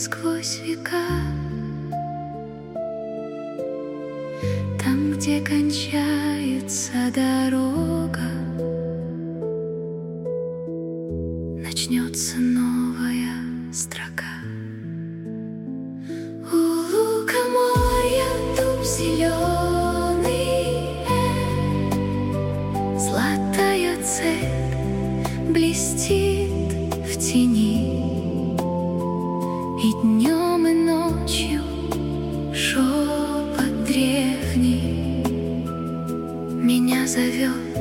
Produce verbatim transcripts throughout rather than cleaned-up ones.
сквозь века. Там, где кончается дорога, начнется новая строка. У лукоморья дуб зеленый, золотая цепь блестит в тени, и днем, и ночью шепот древний меня зовет: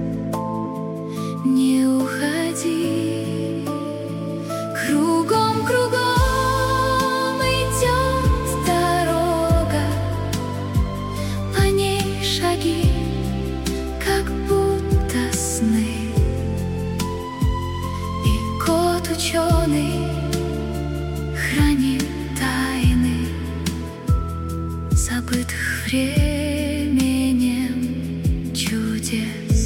не уходи. Кругом, кругом идет дорога, по ней шаги, как будто сны. И кот ученый хранит тайны, забытых временем чудес.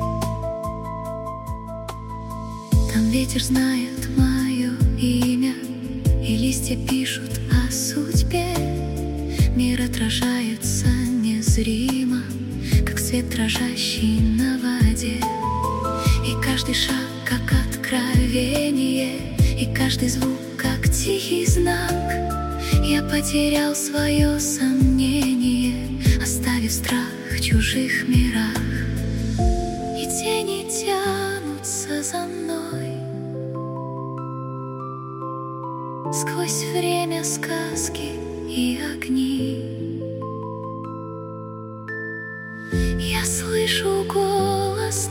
Там ветер знает мое имя, и листья пишут о судьбе. Мир отражается незримо, как свет, дрожащий на воде. И каждый шаг, как откровение, и каждый звук, как тихий знак. Я потерял свое сомнение, оставив страх в чужих мирах. И тени тянутся за мной сквозь время, сказки и огни. Я слышу голос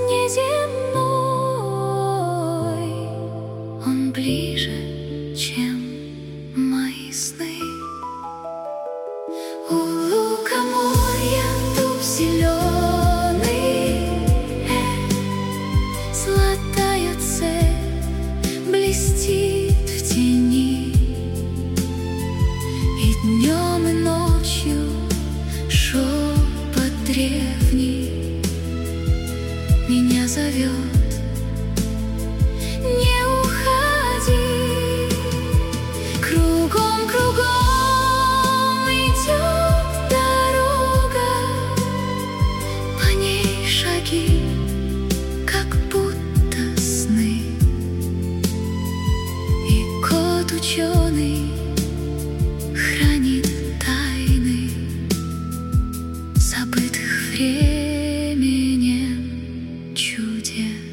неземной, он ближе, чем мои сны. У лукоморья дуб зеленый, золотая цепь блестит в тени, и днем, и ночью шепот древний меня зовет: не уходи. Кругом, кругом идет дорога, по ней шаги, как будто сны. И кот ученый хранит тайны, забытых временем чудес.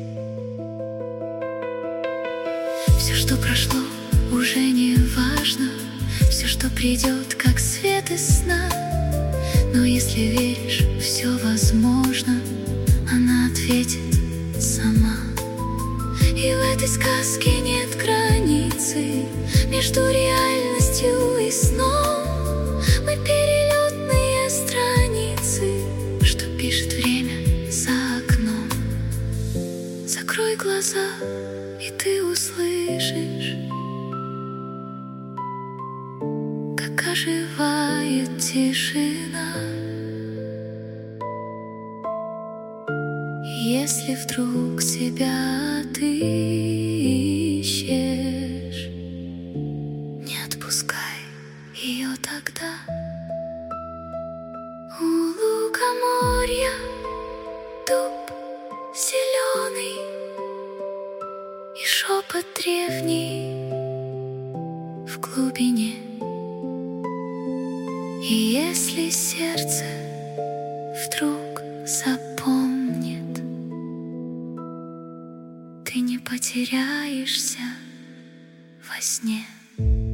Все, что прошло, уже не важно, все, что придет, как свет из сна. Но если веришь, все возможно, она ответит сама. И в этой сказке нет границы между реальностью и сном. Мы перелетные страницы, что пишет время за окном. Закрой глаза, и ты услышишь, как оживает тишина. Если вдруг себя ты ищешь, не отпускай ее тогда. У лукоморья дуб зеленый, и шепот древний в глубине. И если сердце вдруг запомнит, ты не потеряешься во сне.